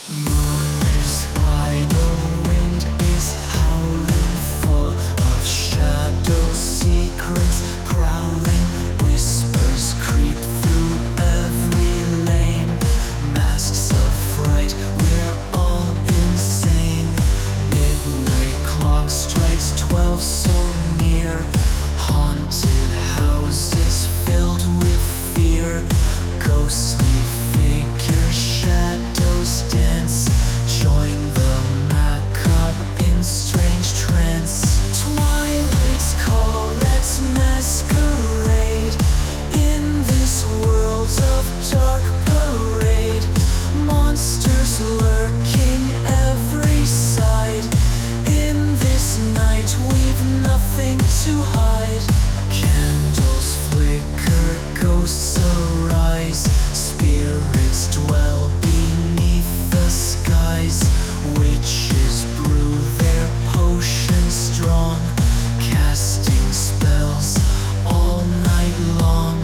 Moon is high, the wind is howling, full of shadows, secrets growling, whispers creep through every lane. Masks of fright, we're all insane. Midnight clock strikes 12 so near. Haunted houses filled with fear. Ghostly figures, shadows dance. Join the macabre in strange trance. Twilight's call, let's masquerade in this world of dark parade. Monsters lurking every side. In this night we've nothing to hide. Candles flicker, ghosts arise. Spirits dwell beneath the skies. Witches brew their potions strong, casting spells all night long.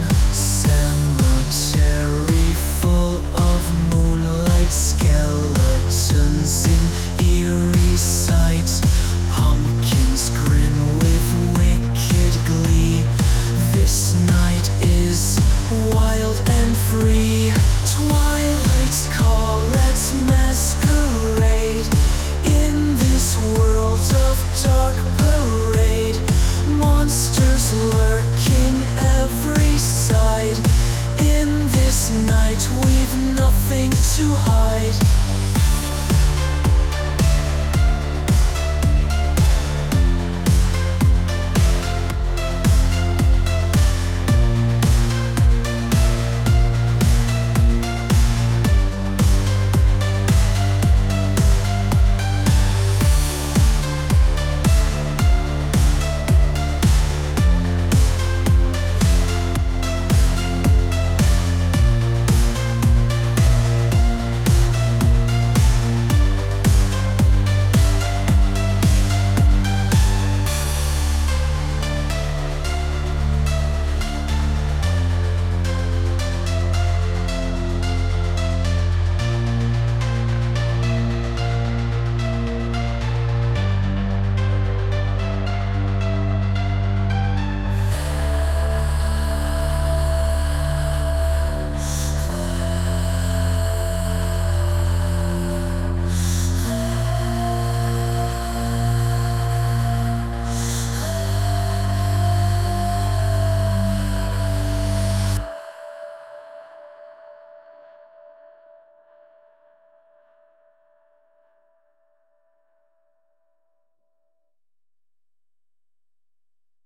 Cemetery full of moonlight, skeletons in eerie sight. Pumpkins grin with wicked glee. This night is wild and free. Twilight's call, let's masquerade in this world of dark parade. Monsters lurking every side. In this night we've nothing to hide.